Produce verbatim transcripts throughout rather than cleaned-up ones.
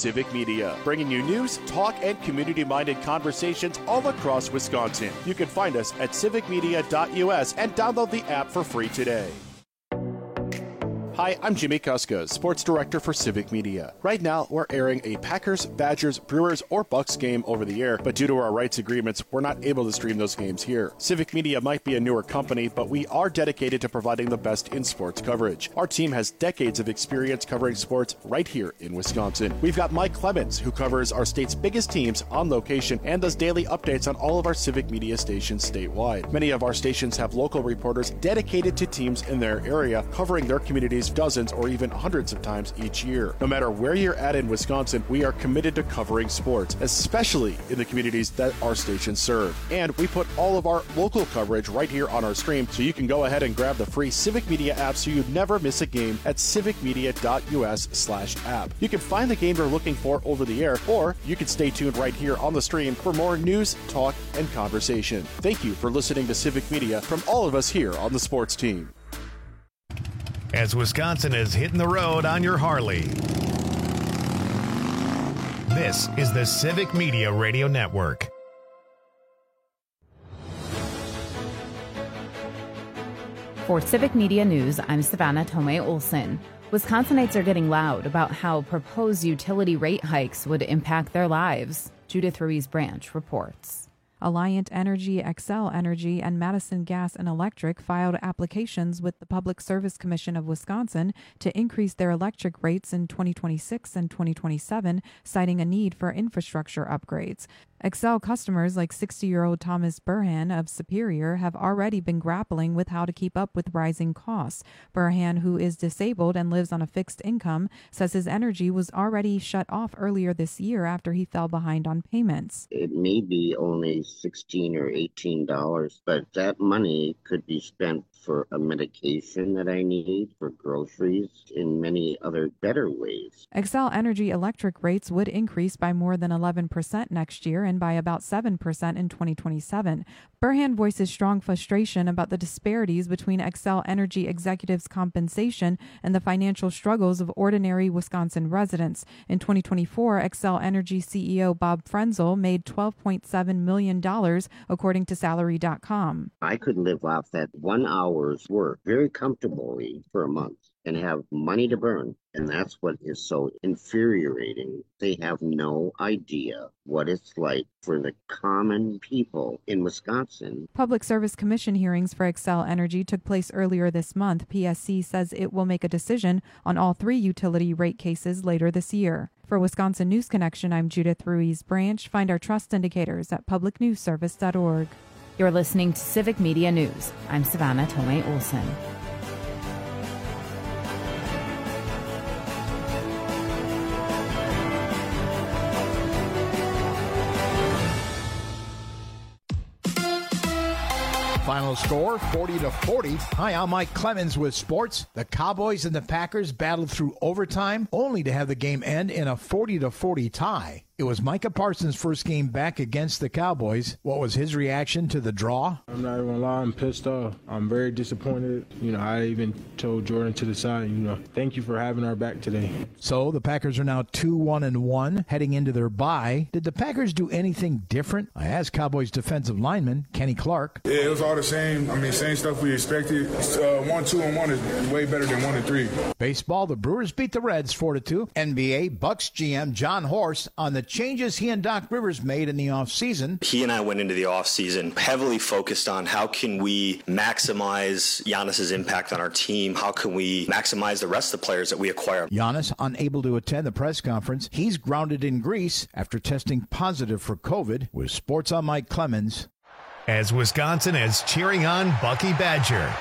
Civic Media, bringing you news, talk, and community-minded conversations all across Wisconsin. You can find us at civic media dot U S and download the app for free today. Hi, I'm Jimmy Kuska, Sports Director for Civic Media. Right now, we're airing a Packers, Badgers, Brewers, or Bucks game over the air, but due to our rights agreements, we're not able to stream those games here. Civic Media might be a newer company, but we are dedicated to providing the best in sports coverage. Our team has decades of experience covering sports right here in Wisconsin. We've got Mike Clemens, who covers our state's biggest teams on location and does daily updates on all of our Civic Media stations statewide. Many of our stations have local reporters dedicated to teams in their area, covering their communities dozens or even hundreds of times each year. No matter where you're at in Wisconsin, we are committed to covering sports, especially in the communities that our stations serve. And we put all of our local coverage right here on our stream, so you can go ahead and grab the free Civic Media app so you never miss a game at civic media dot U S slash app. You can find the game you're looking for over the air, or you can stay tuned right here on the stream for more news, talk, and conversation. Thank you for listening to Civic Media from all of us here on the sports team. As Wisconsin is hitting the road on your Harley. This is the Civic Media Radio Network. For Civic Media News, I'm Savannah Tomei Olson. Wisconsinites are getting loud about how proposed utility rate hikes would impact their lives. Judith Ruiz Branch reports. Alliant Energy, Xcel Energy, and Madison Gas and Electric filed applications with the Public Service Commission of Wisconsin to increase their electric rates in twenty twenty-six and twenty twenty-seven, citing a need for infrastructure upgrades. Xcel customers like sixty-year-old Thomas Burhan of Superior have already been grappling with how to keep up with rising costs. Burhan, who is disabled and lives on a fixed income, says his energy was already shut off earlier this year after he fell behind on payments. It may be only sixteen or eighteen dollars, but that money could be spent for a medication that I need, for groceries, in many other better ways. Xcel Energy electric rates would increase by more than eleven percent next year and by about seven percent in twenty twenty-seven. Burhan voices strong frustration about the disparities between Xcel Energy executives' compensation and the financial struggles of ordinary Wisconsin residents. In twenty twenty-four, Xcel Energy C E O Bob Frenzel made twelve point seven million dollars, according to salary dot com. I could live off that one hour's work very comfortably for a month and have money to burn. And that's what is so infuriating. They have no idea what it's like for the common people in Wisconsin. Public Service Commission hearings for Xcel Energy took place earlier this month. P S C says it will make a decision on all three utility rate cases later this year. For Wisconsin News Connection, I'm Judith Ruiz Branch. Find our trust indicators at public news service dot org. You're listening to Civic Media News. I'm Savannah Tomei Olson. Final score, forty to forty. Hi, I'm Mike Clemens with sports. The Cowboys and the Packers battled through overtime, only to have the game end in a forty to forty tie. It was Micah Parsons' first game back against the Cowboys. What was his reaction to the draw? I'm not even gonna lie, I'm pissed off. I'm very disappointed. You know, I even told Jordan to the side, you know, thank you for having our back today. So the Packers are now two one and one heading into their bye. Did the Packers do anything different? I asked Cowboys defensive lineman Kenny Clark. Yeah, it was all the same. I mean, same stuff we expected. Uh, one, two, and one is way better than one and three. Baseball, the Brewers beat the Reds four to two. N B A, Bucks G M John Horst on the changes he and Doc Rivers made in the offseason. He and I went into the offseason heavily focused on how can we maximize Giannis's impact on our team? How can we maximize the rest of the players that we acquire? Giannis unable to attend the press conference. He's grounded in Greece after testing positive for COVID. With Sports on Mike Clemens. As Wisconsin is cheering on Bucky Badger.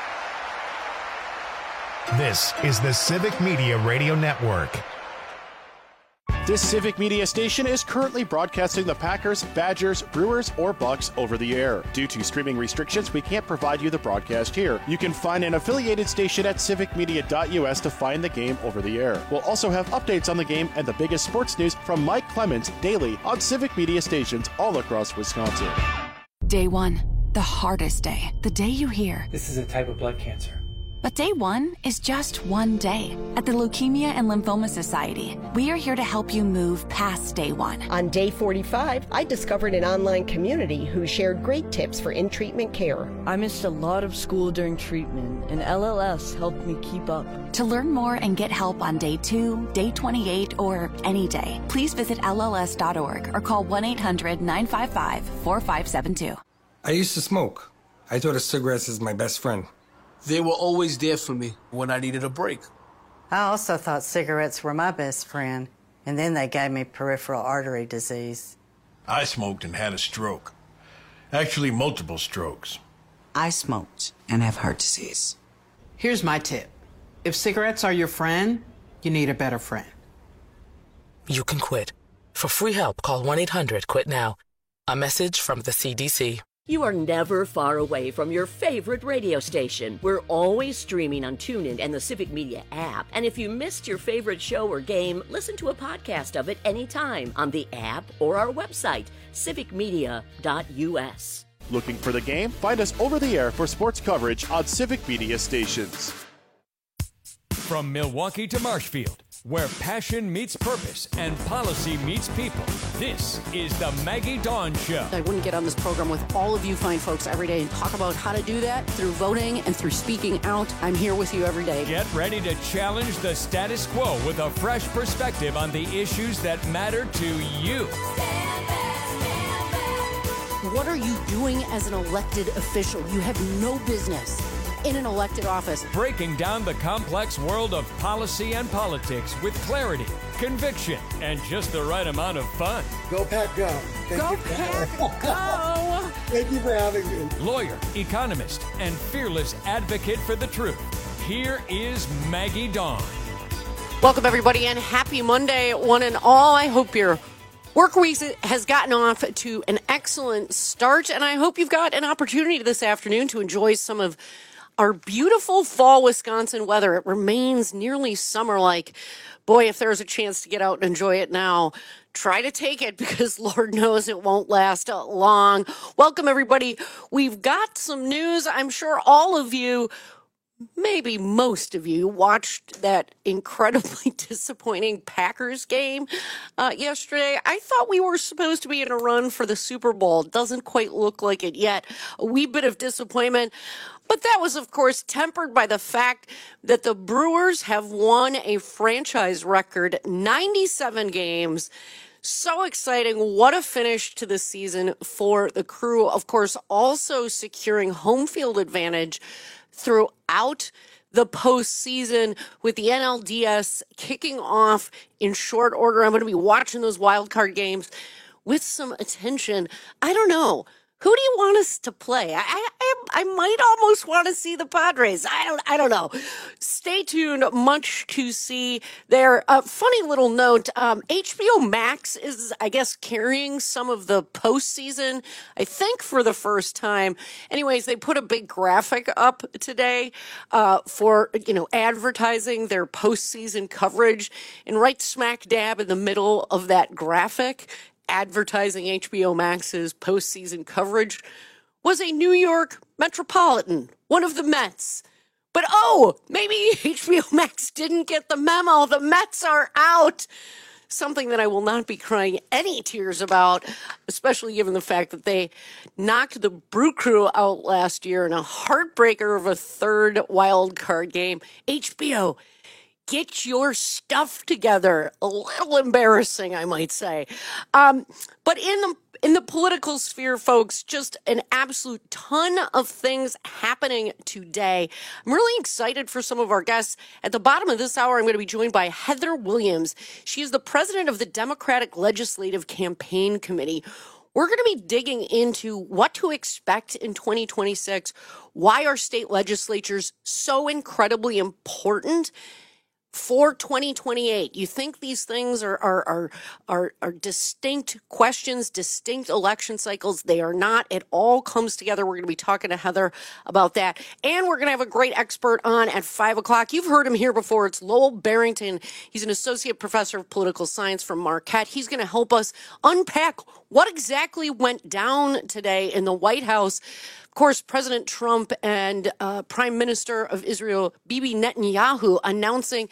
This is the Civic Media Radio Network. This Civic Media station is currently broadcasting the Packers, Badgers, Brewers, or Bucks over the air. Due to streaming restrictions, we can't provide you the broadcast here. You can find an affiliated station at civic media dot U S to find the game over the air. We'll also have updates on the game and the biggest sports news from Mike Clemens daily on Civic Media stations all across Wisconsin. Day one, the hardest day. The day you hear, this is a type of blood cancer. But day one is just one day. At the Leukemia and Lymphoma Society, we are here to help you move past day one. On day forty-five, I discovered an online community who shared great tips for in-treatment care. I missed a lot of school during treatment, and L L S helped me keep up. To learn more and get help on day two, day twenty-eight, or any day, please visit L L S dot org or call one eight hundred nine five five four five seven two. I used to smoke. I thought of cigarettes as my best friend. They were always there for me when I needed a break. I also thought cigarettes were my best friend, and then they gave me peripheral artery disease. I smoked and had a stroke. Actually, multiple strokes. I smoked and have heart disease. Here's my tip. If cigarettes are your friend, you need a better friend. You can quit. For free help, call one eight hundred quit now. A message from the C D C. You are never far away from your favorite radio station. We're always streaming on TuneIn and the Civic Media app. And if you missed your favorite show or game, listen to a podcast of it anytime on the app or our website, civic media dot U S. Looking for the game? Find us over the air for sports coverage on Civic Media stations. From Milwaukee to Marshfield, where passion meets purpose and policy meets people, this is the Maggie Dawn Show. I wouldn't get on this program with all of you fine folks every day and talk about how to do that through voting and through speaking out. I'm here with you every day. Get ready to challenge the status quo with a fresh perspective on the issues that matter to you. What are you doing as an elected official? You have no business in an elected office. Breaking down the complex world of policy and politics with clarity, conviction, and just the right amount of fun. Go Pack Go. Thank Go you. Pack Go. Thank you for having me. Lawyer, economist, and fearless advocate for the truth. Here is Maggie Dawn. Welcome, everybody, and happy Monday, one and all. I hope your work week has gotten off to an excellent start, and I hope you've got an opportunity this afternoon to enjoy some of our beautiful fall Wisconsin weather. It remains nearly summer-like. Boy, if there's a chance to get out and enjoy it now, try to take it, because Lord knows it won't last long. Welcome, everybody. We've got some news. I'm sure all of you, maybe most of you, watched that incredibly disappointing Packers game uh, yesterday. I thought we were supposed to be in a run for the Super Bowl. Doesn't quite look like it yet. A wee bit of disappointment. But that was, of course, tempered by the fact that the Brewers have won a franchise record ninety-seven games. So exciting. What a finish to the season for the Crew. Of course, also securing home field advantage throughout the postseason with the N L D S kicking off in short order. I'm going to be watching those wild card games with some attention. I don't know. Who do you want us to play? I, I I might almost want to see the Padres. I don't I don't know. Stay tuned. Much to see there. A funny little note. Um, H B O Max is, I guess, carrying some of the postseason, I think, for the first time. Anyways, they put a big graphic up today uh, for, you know, advertising their postseason coverage. And right smack dab in the middle of that graphic, advertising H B O Max's postseason coverage, was a New York Metropolitan, one of the Mets. But oh, maybe H B O Max didn't get the memo. The Mets are out. Something that I will not be crying any tears about, especially given the fact that they knocked the Brew Crew out last year in a heartbreaker of a third wild card game. H B O, get your stuff together. A little embarrassing, I might say. Um, but in the in the political sphere, folks, just an absolute ton of things happening today. I'm really excited for some of our guests. At the bottom of this hour, I'm going to be joined by Heather Williams. She is the president of the Democratic Legislative Campaign Committee. We're going to be digging into what to expect in twenty twenty-six, why are state legislatures so incredibly important for twenty twenty-eight. You think these things are, are are are are distinct questions, distinct election cycles. They are not. It all comes together. We're going to be talking to Heather about that. And we're going to have a great expert on at five o'clock. You've heard him here before. It's Lowell Barrington. He's an associate professor of political science from Marquette. He's going to help us unpack what exactly went down today in the White House. Of course, President Trump and uh, Prime Minister of Israel, Bibi Netanyahu, announcing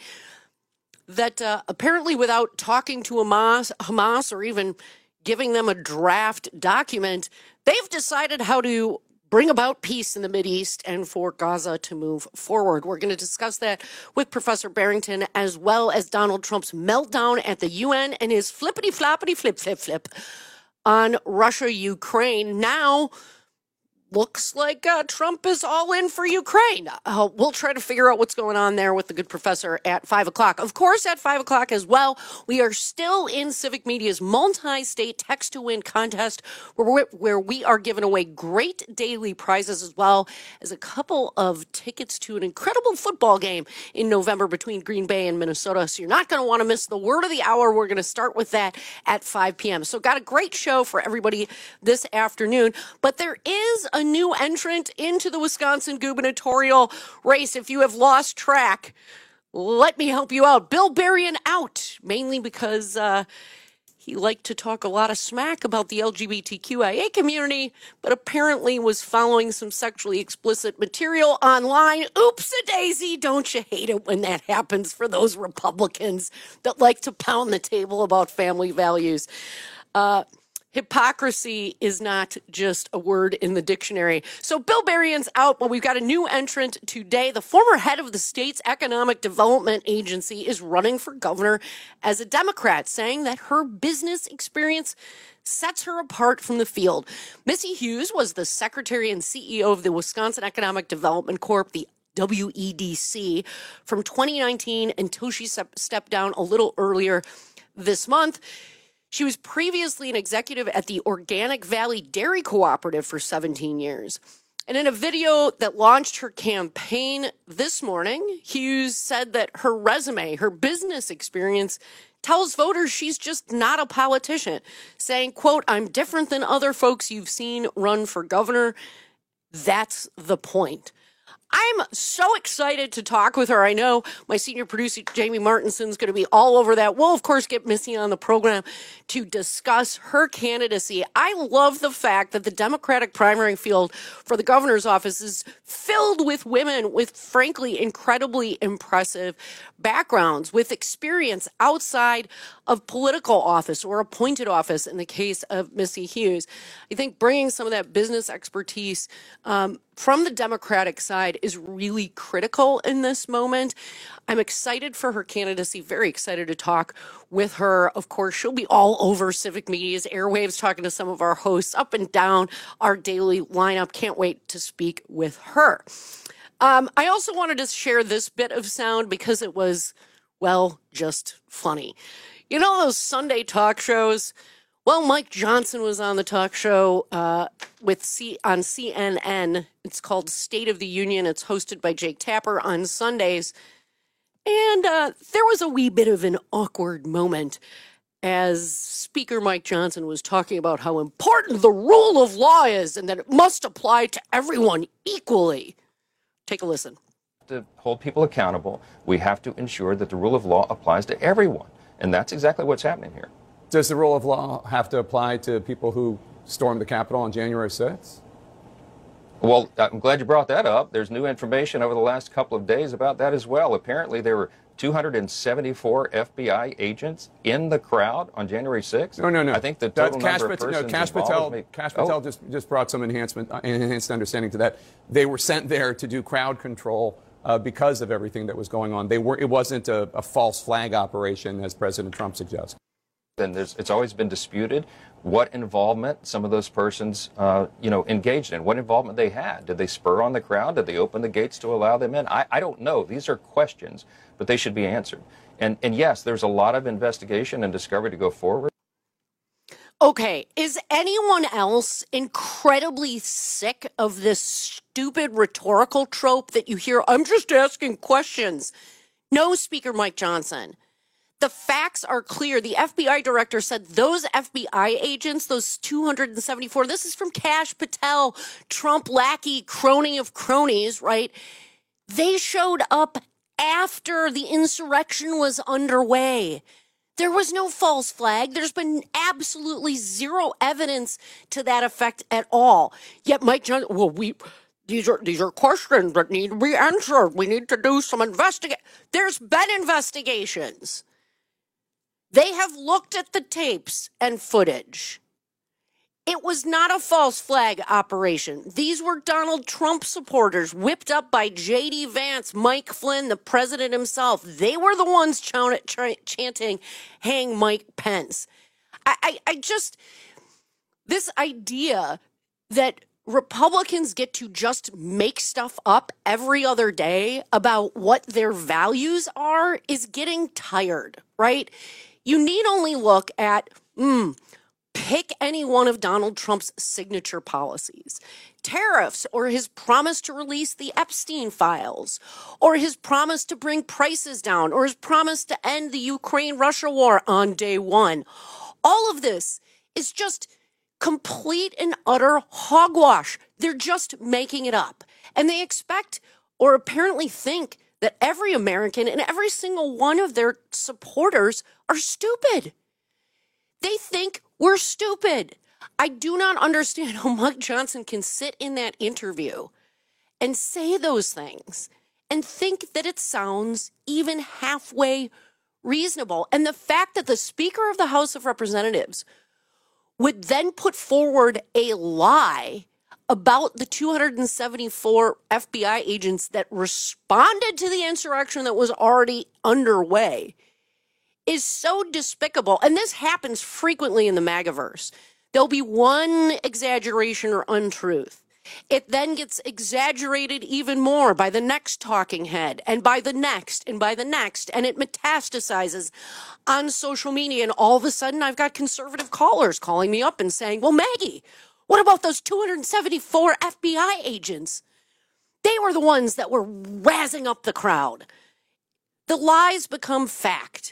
that uh, apparently without talking to Hamas, Hamas or even giving them a draft document, they've decided how to bring about peace in the Mideast and for Gaza to move forward. We're going to discuss that with Professor Barrington, as well as Donald Trump's meltdown at the U N and his flippity-floppity flip-flip-flip on Russia-Ukraine. Now, looks like uh, Trump is all in for Ukraine. Uh, we'll try to figure out what's going on there with the good professor at five o'clock. Of course, at five o'clock as well, we are still in Civic Media's multi-state text-to-win contest where, we where we are giving away great daily prizes, as well as a couple of tickets to an incredible football game in November between Green Bay and Minnesota. So you're not going to want to miss the word of the hour. We're going to start with that at five p.m. So got a great show for everybody this afternoon, but there is a a new entrant into the Wisconsin gubernatorial race. If you have lost track, let me help you out. Bill Berrien out, mainly because uh, he liked to talk a lot of smack about the L G B T Q I A community, but apparently was following some sexually explicit material online. Oops-a-daisy, don't you hate it when that happens for those Republicans that like to pound the table about family values? Uh, Hypocrisy is not just a word in the dictionary. So Bill Berrien's out, but we've got a new entrant today. The former head of the state's economic development agency is running for governor as a Democrat, saying that her business experience sets her apart from the field. Missy Hughes was the secretary and C E O of the Wisconsin Economic Development Corp, the W E D C, from twenty nineteen until she stepped down a little earlier this month. She was previously an executive at the Organic Valley Dairy Cooperative for seventeen years. And in a video that launched her campaign this morning, Hughes said that her resume, her business experience, tells voters she's just not a politician, saying, quote, "I'm different than other folks you've seen run for governor. That's the point." I'm so excited to talk with her. I know my senior producer, Jamie Martinson's going to be all over that. We'll, of course, get Missy on the program to discuss her candidacy. I love the fact that the Democratic primary field for the governor's office is filled with women with, frankly, incredibly impressive backgrounds, with experience outside of political office or appointed office in the case of Missy Hughes. I think bringing some of that business expertise um, from the Democratic side is really critical in this moment. I'm excited for her candidacy, very excited to talk with her. Of course, she'll be all over Civic Media's airwaves, talking to some of our hosts up and down our daily lineup. Can't wait to speak with her. Um, I also wanted to share this bit of sound because it was, well, just funny. You know those Sunday talk shows? Well, Mike Johnson was on the talk show uh, with C- on C N N. It's called State of the Union. It's hosted by Jake Tapper on Sundays. And uh, there was a wee bit of an awkward moment as Speaker Mike Johnson was talking about how important the rule of law is and that it must apply to everyone equally. Take a listen. To hold people accountable, we have to ensure that the rule of law applies to everyone. And that's exactly what's happening here. Does the rule of law have to apply to people who stormed the Capitol on January sixth? Well, I'm glad you brought that up. There's new information over the last couple of days about that as well. Apparently, there were two hundred seventy-four F B I agents in the crowd on January sixth. No, no, no. I think the total Kash number of Patel, persons no, Kash Patel, involved... Kash Patel oh. just, just brought some enhancement, uh, enhanced understanding to that. They were sent there to do crowd control uh, because of everything that was going on. They were. It wasn't a, a false flag operation, as President Trump suggests. And there's, it's always been disputed what involvement some of those persons, uh, you know, engaged in, what involvement they had. Did they spur on the crowd? Did they open the gates to allow them in? I, I don't know. These are questions, but they should be answered. And, and yes, there's a lot of investigation and discovery to go forward. Okay, is anyone else incredibly sick of this stupid rhetorical trope that you hear? I'm just asking questions. No, Speaker Mike Johnson. The facts are clear. The F B I director said those F B I agents, those two hundred seventy-four, this is from Kash Patel, Trump lackey, crony of cronies, right? They showed up after the insurrection was underway. There was no false flag. There's been absolutely zero evidence to that effect at all. Yet Mike Johnson, well, we these are these are questions that need to be answered. We need to do some investigation. There's been investigations. They have looked at the tapes and footage. It was not a false flag operation. These were Donald Trump supporters whipped up by J D. Vance, Mike Flynn, the president himself. They were the ones ch- ch- chanting, hang Mike Pence. I, I, I just, this idea that Republicans get to just make stuff up every other day about what their values are is getting tired, right? You need only look at, hmm, pick any one of Donald Trump's signature policies. Tariffs, or his promise to release the Epstein files, or his promise to bring prices down, or his promise to end the Ukraine-Russia war on day one. All of this is just complete and utter hogwash. They're just making it up. And they expect, or apparently think, that every American and every single one of their supporters are stupid. They think we're stupid. I do not understand how Mike Johnson can sit in that interview and say those things and think that it sounds even halfway reasonable. And the fact that the Speaker of the House of Representatives would then put forward a lie about the two hundred seventy-four F B I agents that responded to the insurrection that was already underway is so despicable. And this happens frequently in the MAGAverse. There'll be one exaggeration or untruth. It then gets exaggerated even more by the next talking head and by the next and by the next, and it metastasizes on social media. And all of a sudden, I've got conservative callers calling me up and saying, well, Maggie, what about those two hundred seventy-four F B I agents? They were the ones that were razzing up the crowd. The lies become fact.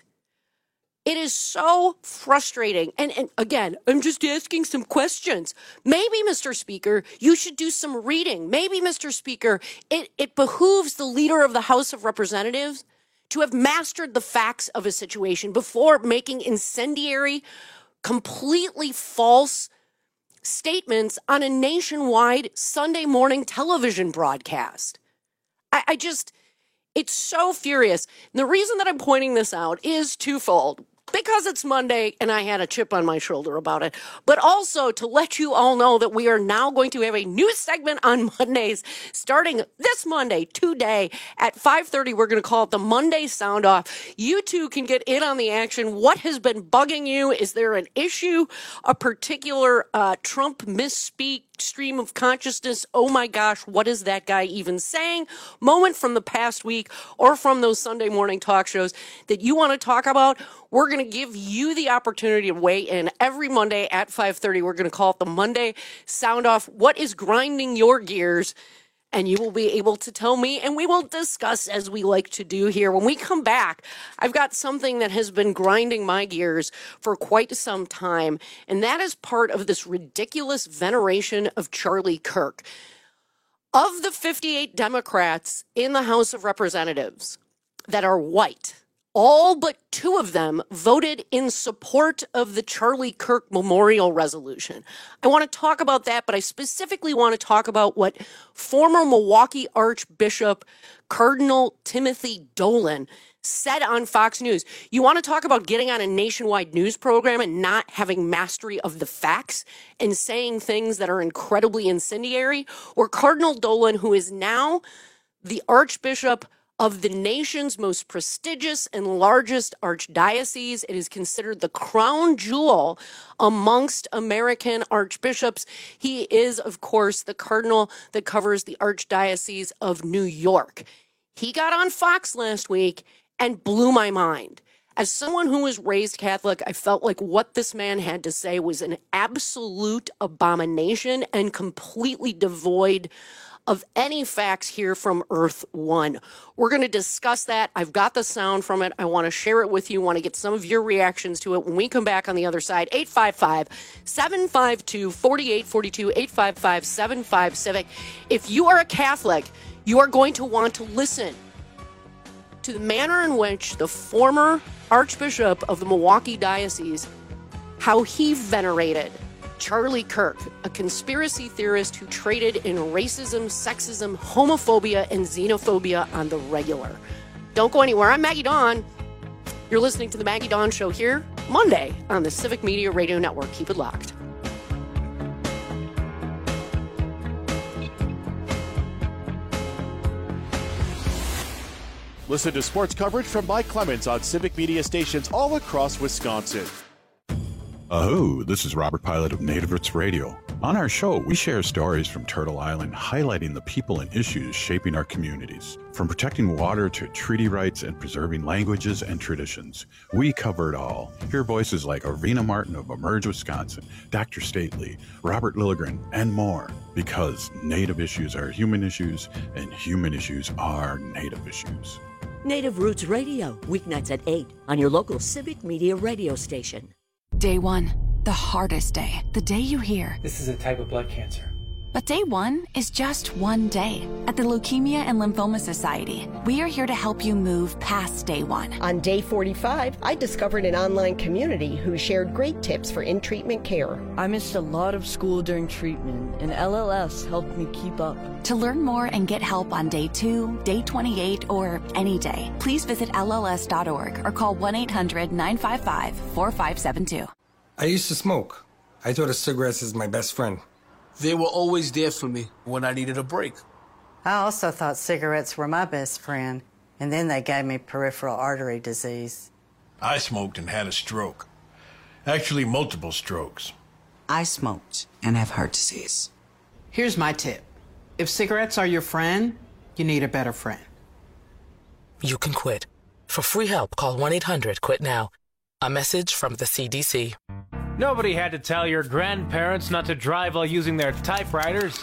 It is so frustrating. And, and again, I'm just asking some questions. Maybe, Mister Speaker, you should do some reading. Maybe, Mister Speaker, it, it behooves the leader of the House of Representatives to have mastered the facts of a situation before making incendiary, completely false statements on a nationwide Sunday morning television broadcast. I, I just, it's so furious. And the reason that I'm pointing this out is twofold. Because it's Monday and I had a chip on my shoulder about it, but also to let you all know that we are now going to have a new segment on Mondays starting this Monday, today at five thirty. We're going to call it the Monday Sound Off. You too can get in on the action. What has been bugging you? Is there an issue, a particular uh, Trump misspeak, stream of consciousness? Oh my gosh, what is that guy even saying? Moment from the past week or from those Sunday morning talk shows that you want to talk about? We're going to give you the opportunity to weigh in every Monday at five thirty. We're going to call it the Monday Sound Off. What is grinding your gears? And you will be able to tell me, and we will discuss as we like to do here. When we come back, I've got something that has been grinding my gears for quite some time, and that is part of this ridiculous veneration of Charlie Kirk. Of the fifty-eight Democrats in the House of Representatives that are white, all but two of them voted in support of the Charlie Kirk Memorial Resolution. I want to talk about that, but I specifically want to talk about what former Milwaukee Archbishop Cardinal Timothy Dolan said on Fox News. You want to talk about getting on a nationwide news program and not having mastery of the facts and saying things that are incredibly incendiary? Or Cardinal Dolan, who is now the Archbishop of the nation's most prestigious and largest archdiocese. It is considered the crown jewel amongst American archbishops. He is, of course, the cardinal that covers the Archdiocese of New York. He got on Fox last week and blew my mind. As someone who was raised Catholic, I felt like what this man had to say was an absolute abomination and completely devoid of any facts here from Earth One. We're going to discuss that. I've got the sound from it. I want to share it with you. I want to get some of your reactions to it when we come back on the other side. eight five five, seven five two, four eight four two, eight five five, seven five, civic. If you are a Catholic, you are going to want to listen to the manner in which the former Archbishop of the Milwaukee Diocese, how he venerated Charlie Kirk, a conspiracy theorist who traded in racism, sexism, homophobia, and xenophobia on the regular. Don't go anywhere. I'm Maggie Dawn. You're listening to The Maggie Dawn Show here Monday on the Civic Media Radio Network. Keep it locked. Listen to sports coverage from Mike Clemens on Civic Media stations all across Wisconsin. Aho, this is Robert Pilot of Native Roots Radio. On our show, we share stories from Turtle Island highlighting the people and issues shaping our communities. From protecting water to treaty rights and preserving languages and traditions, we cover it all. Hear voices like Arvina Martin of Emerge Wisconsin, Doctor Stately, Robert Lilligren, and more. Because Native issues are human issues, and human issues are Native issues. Native Roots Radio, weeknights at eight on your local Civic Media radio station. Day one, the hardest day, the day you hear. This is a type of blood cancer. But day one is just one day. At the Leukemia and Lymphoma Society, we are here to help you move past day one. On day forty-five, I discovered an online community who shared great tips for in-treatment care. I missed a lot of school during treatment, and L L S helped me keep up. To learn more and get help on day two, day twenty-eight, or any day, please visit L L S dot org or call one eight hundred nine five five four five seven two. I used to smoke. I thought of cigarettes as my best friend. They were always there for me when I needed a break. I also thought cigarettes were my best friend, and then they gave me peripheral artery disease. I smoked and had a stroke. Actually, multiple strokes. I smoked and have heart disease. Here's my tip. If cigarettes are your friend, you need a better friend. You can quit. For free help, call one eight hundred quit now. A message from the C D C. Nobody had to tell your grandparents not to drive while using their typewriters.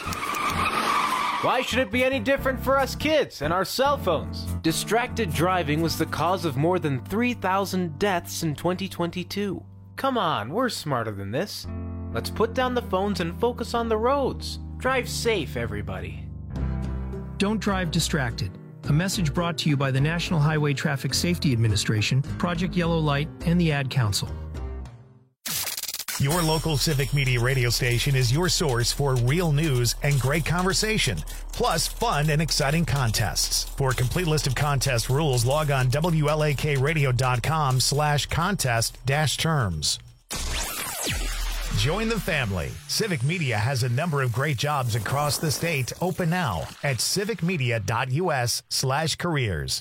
Why should it be any different for us kids and our cell phones? Distracted driving was the cause of more than three thousand deaths in twenty twenty-two. Come on, we're smarter than this. Let's put down the phones and focus on the roads. Drive safe, everybody. Don't drive distracted. A message brought to you by the National Highway Traffic Safety Administration, Project Yellow Light, and the Ad Council. Your local Civic Media radio station is your source for real news and great conversation, plus fun and exciting contests. For a complete list of contest rules, log on W L A K radio dot com slash contest dash terms. Join the family. Civic Media has a number of great jobs across the state open now at civic media dot U S slash careers.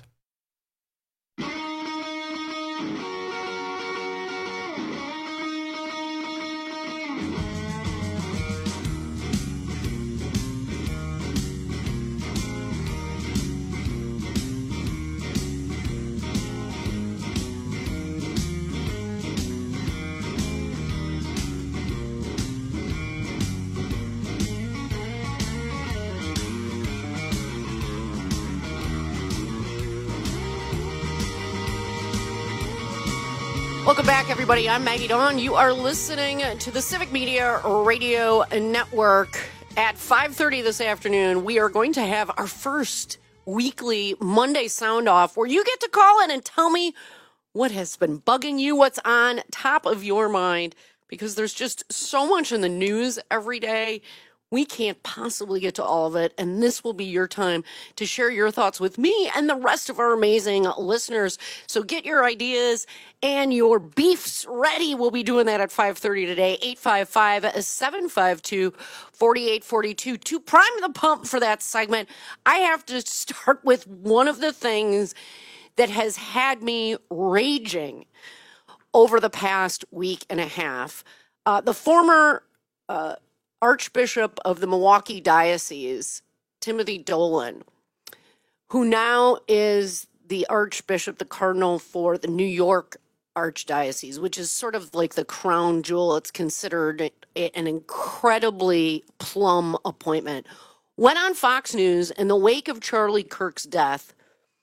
Welcome back, everybody. I'm Maggie Dawn. You are listening to the Civic Media Radio Network. At five thirty this afternoon, we are going to have our first weekly Monday Sound Off, where you get to call in and tell me what has been bugging you, what's on top of your mind, because there's just so much in the news every day. We can't possibly get to all of it, and this will be your time to share your thoughts with me and the rest of our amazing listeners. So get your ideas and your beefs ready. We'll be doing that at five thirty today, eight five five, seven five two, four eight four two. To prime the pump for that segment, I have to start with one of the things that has had me raging over the past week and a half. Uh, the former... Uh, Archbishop of the Milwaukee Diocese, Timothy Dolan, who now is the Archbishop, the Cardinal for the New York Archdiocese, which is sort of like the crown jewel. It's considered an incredibly plum appointment. Went on Fox News in the wake of Charlie Kirk's death,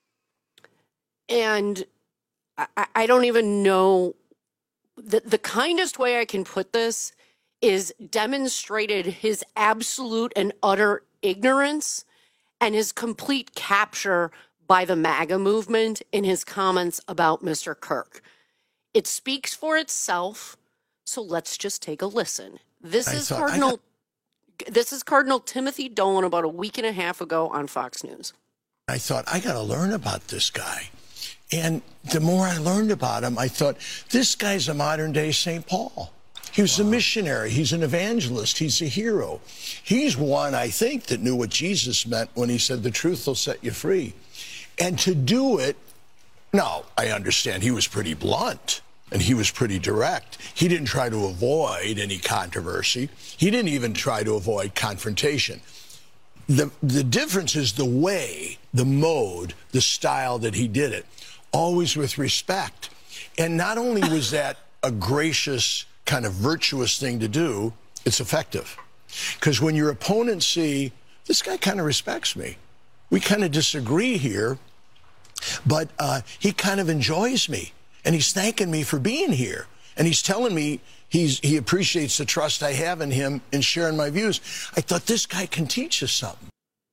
and I, I don't even know, the, the kindest way I can put this is demonstrated his absolute and utter ignorance and his complete capture by the MAGA movement in his comments about Mister Kirk. It speaks for itself, so let's just take a listen. This I is thought- Cardinal got- This is Cardinal Timothy Dolan about a week and a half ago on Fox News. I thought, I got to learn about this guy. And the more I learned about him, I thought, this guy's a modern-day Saint Paul. He was wow. a missionary. He's an evangelist. He's a hero. He's one, I think, that knew what Jesus meant when he said, the truth will set you free. And to do it, now, I understand he was pretty blunt, and he was pretty direct. He didn't try to avoid any controversy. He didn't even try to avoid confrontation. The, the difference is the way, the mode, the style that he did it, always with respect. And not only was that a gracious, kind of virtuous thing to do, it's effective. Because when your opponents see, this guy kind of respects me. We kind of disagree here, but uh, he kind of enjoys me. And he's thanking me for being here. And he's telling me he's, he appreciates the trust I have in him in sharing my views. I thought, this guy can teach us something.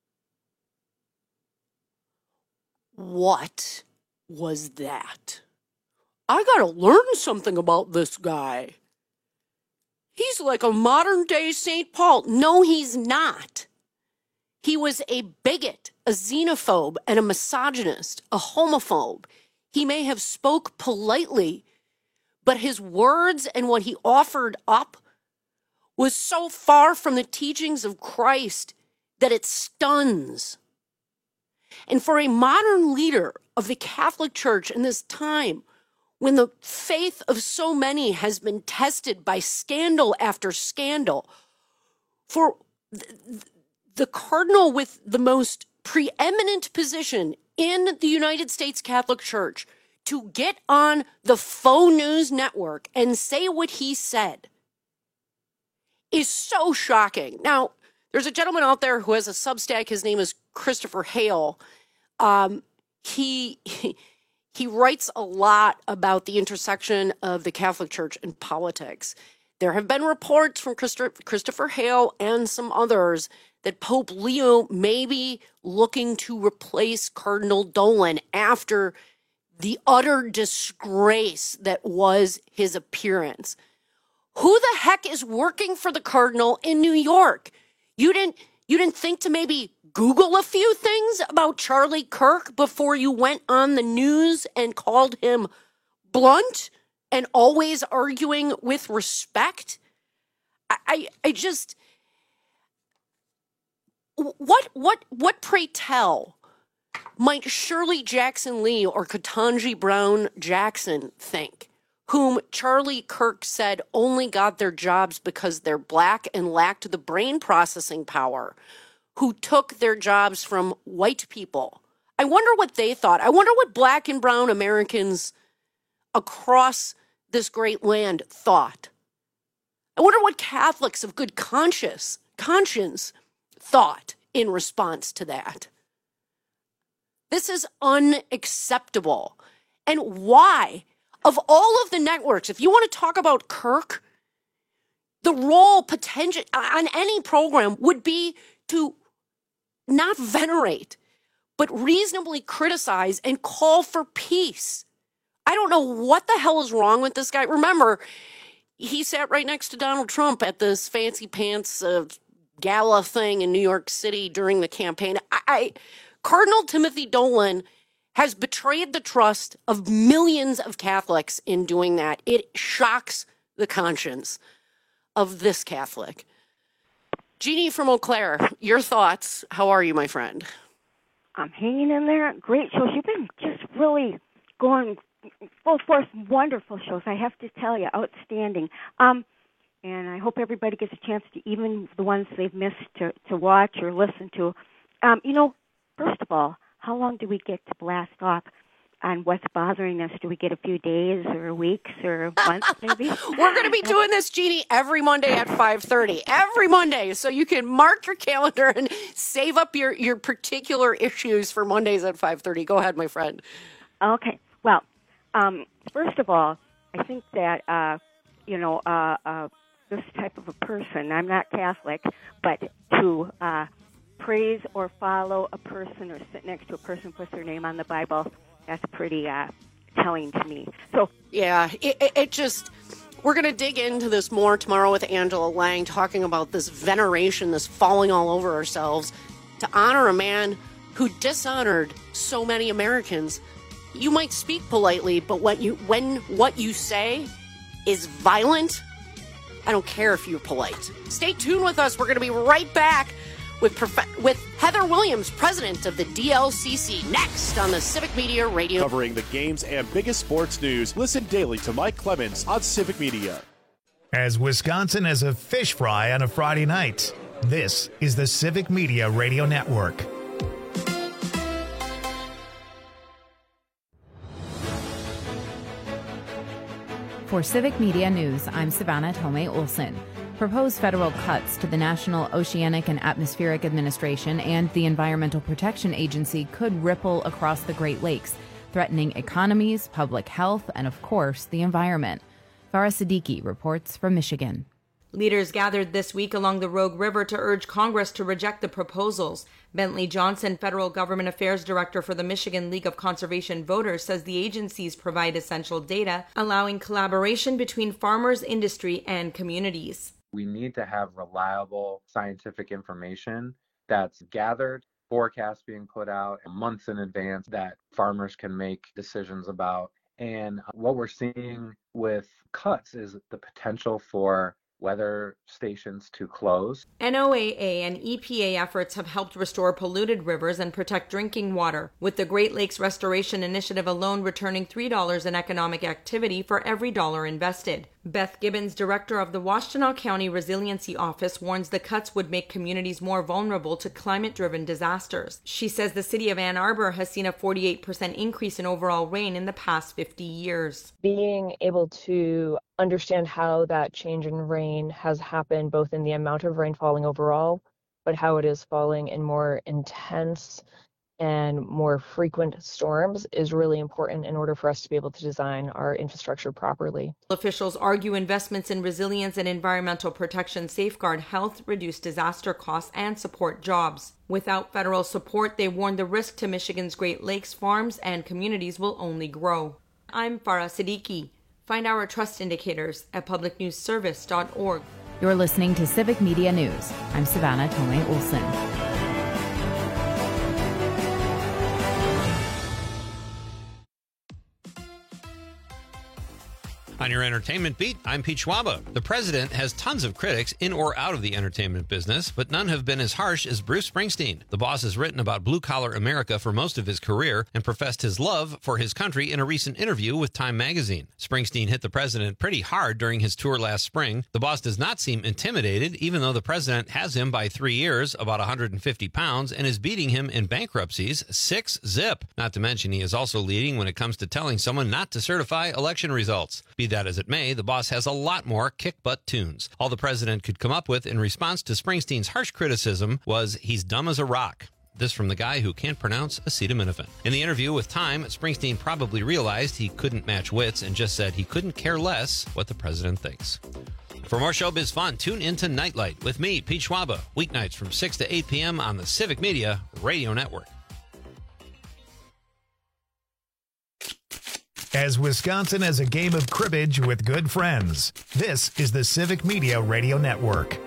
What was that? I got to learn something about this guy. He's like a modern-day Saint Paul. No, he's not. He was a bigot, a xenophobe, and a misogynist, a homophobe. He may have spoke politely, but his words and what he offered up was so far from the teachings of Christ that it stuns. And for a modern leader of the Catholic Church in this time, when the faith of so many has been tested by scandal after scandal, for the cardinal with the most preeminent position in the United States Catholic Church to get on the faux news network and say what he said is so shocking. Now, there's a gentleman out there who has a Substack. His name is Christopher Hale. Um, he, he he writes a lot about the intersection of the Catholic Church and politics. There have been reports from Christo- Christopher Hale and some others that Pope Leo may be looking to replace Cardinal Dolan after the utter disgrace that was his appearance. Who the heck is working for the Cardinal in New York? You didn't you didn't think to maybe Google a few things about Charlie Kirk before you went on the news and called him blunt and always arguing with respect? I, I, I just, what, what, what, pray tell, might Shirley Jackson Lee or Ketanji Brown Jackson think, whom Charlie Kirk said only got their jobs because they're black and lacked the brain processing power, who took their jobs from white people? I wonder what they thought. I wonder what black and brown Americans across this great land thought. I wonder what Catholics of good conscience, conscience thought in response to that. This is unacceptable. And why? Of all of the networks, if you want to talk about Kirk, the role potential on any program would be to not venerate, but reasonably criticize and call for peace. I don't know what the hell is wrong with this guy. Remember, he sat right next to Donald Trump at this fancy pants uh, gala thing in New York City during the campaign. I, I Cardinal Timothy Dolan has betrayed the trust of millions of Catholics in doing that. It shocks the conscience of this Catholic. Jeannie from Eau Claire, your thoughts. How are you, my friend? I'm hanging in there. Great shows. You've been just really going full force. Wonderful shows, I have to tell you. Outstanding. Um, and I hope everybody gets a chance to, even the ones they've missed, to, to watch or listen to. Um, you know, first of all, how long do we get to blast off on what's bothering us? Do we get a few days or weeks or months maybe? We're going to be doing this, Jeannie, every Monday at five thirty. Every Monday. So you can mark your calendar and save up your, your particular issues for Mondays at five thirty. Go ahead, my friend. Okay. Well, um, first of all, I think that, uh, you know, uh, uh, this type of a person, I'm not Catholic, but to uh, praise or follow a person or sit next to a person who puts their name on the Bible, that's pretty uh, telling to me. So yeah, it, it just, we're going to dig into this more tomorrow with Angela Lang, talking about this veneration, this falling all over ourselves to honor a man who dishonored so many Americans. You might speak politely, but when you when what you say is violent, I don't care if you're polite. Stay tuned with us. We're going to be right back with prof- with Heather Williams, president of the D L C C, next on the Civic Media Radio. Covering the games and biggest sports news, listen daily to Mike Clemens on Civic Media. As Wisconsin as a fish fry on a Friday night, this is the Civic Media Radio Network. For Civic Media News, I'm Savannah Tomei Olson. Proposed federal cuts to the National Oceanic and Atmospheric Administration and the Environmental Protection Agency could ripple across the Great Lakes, threatening economies, public health, and, of course, the environment. Farah Siddiqui reports from Michigan. Leaders gathered this week along the Rogue River to urge Congress to reject the proposals. Bentley Johnson, Federal Government Affairs Director for the Michigan League of Conservation Voters, says the agencies provide essential data, allowing collaboration between farmers, industry, and communities. We need to have reliable scientific information that's gathered, forecasts being put out months in advance that farmers can make decisions about. And what we're seeing with cuts is the potential for weather stations to close. N O A A and E P A efforts have helped restore polluted rivers and protect drinking water, with the Great Lakes Restoration Initiative alone returning three dollars in economic activity for every dollar invested. Beth Gibbons, director of the Washtenaw County Resiliency Office, warns the cuts would make communities more vulnerable to climate-driven disasters. She says the city of Ann Arbor has seen a forty-eight percent increase in overall rain in the past fifty years. Being able to understand how that change in rain has happened, both in the amount of rain falling overall, but how it is falling in more intense and more frequent storms, is really important in order for us to be able to design our infrastructure properly. Officials argue investments in resilience and environmental protection safeguard health, reduce disaster costs, and support jobs. Without federal support, they warn the risk to Michigan's Great Lakes farms and communities will only grow. I'm Farah Siddiqui. Find our trust indicators at public news service dot org. You're listening to Civic Media News. I'm Savannah Tomei Olson. On your entertainment beat, I'm Pete Schwaba. The president has tons of critics in or out of the entertainment business, but none have been as harsh as Bruce Springsteen. The boss has written about blue-collar America for most of his career and professed his love for his country in a recent interview with Time magazine. Springsteen hit the president pretty hard during his tour last spring. The boss does not seem intimidated, even though the president has him by three years, about one hundred fifty pounds, and is beating him in bankruptcies six zip. Not to mention he is also leading when it comes to telling someone not to certify election results. Be that as it may, the boss has a lot more kick-butt tunes. All the president could come up with in response to Springsteen's harsh criticism was, he's dumb as a rock. This from the guy who can't pronounce acetaminophen. In the interview with Time, Springsteen probably realized he couldn't match wits and just said he couldn't care less what the president thinks. For more showbiz fun, tune into Nightlight with me, Pete Schwaba, weeknights from six to eight p.m. on the Civic Media Radio Network. As Wisconsin as a game of cribbage with good friends, this is the Civic Media Radio Network.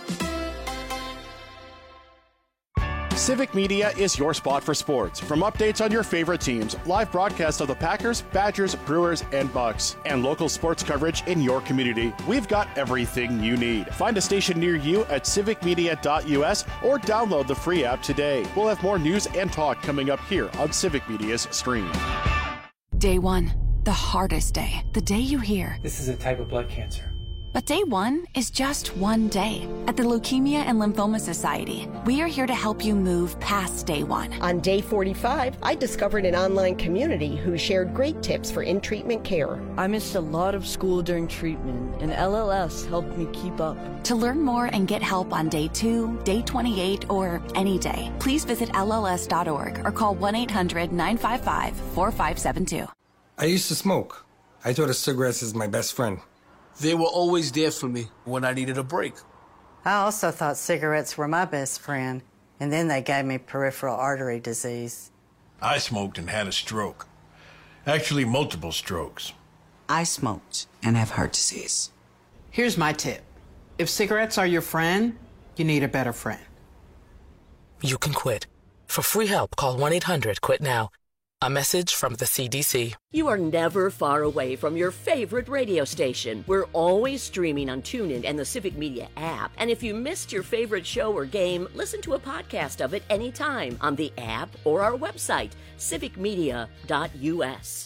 Civic Media is your spot for sports. From updates on your favorite teams, live broadcasts of the Packers, Badgers, Brewers, and Bucks, and local sports coverage in your community, we've got everything you need. Find a station near you at civic media dot u s or download the free app today. We'll have more news and talk coming up here on Civic Media's stream. Day one, the hardest day. The day you hear, this is a type of blood cancer. But day one is just one day. At the Leukemia and Lymphoma Society, we are here to help you move past day one. On day forty-five, I discovered an online community who shared great tips for in-treatment care. I missed a lot of school during treatment, and L L S helped me keep up. To learn more and get help on day two, day twenty-eight, or any day, please visit L L S dot org or call one eight hundred nine five five four five seven two. I used to smoke. I thought of cigarettes as my best friend. They were always there for me when I needed a break. I also thought cigarettes were my best friend. and then they gave me peripheral artery disease. I smoked and had a stroke. Actually, multiple strokes. I smoked and have heart disease. Here's my tip. If cigarettes are your friend, you need a better friend. You can quit. For free help, call one eight hundred quit now. A message from the C D C. You are never far away from your favorite radio station. We're always streaming on TuneIn and the Civic Media app. And if you missed your favorite show or game, listen to a podcast of it anytime on the app or our website, civic media dot u s.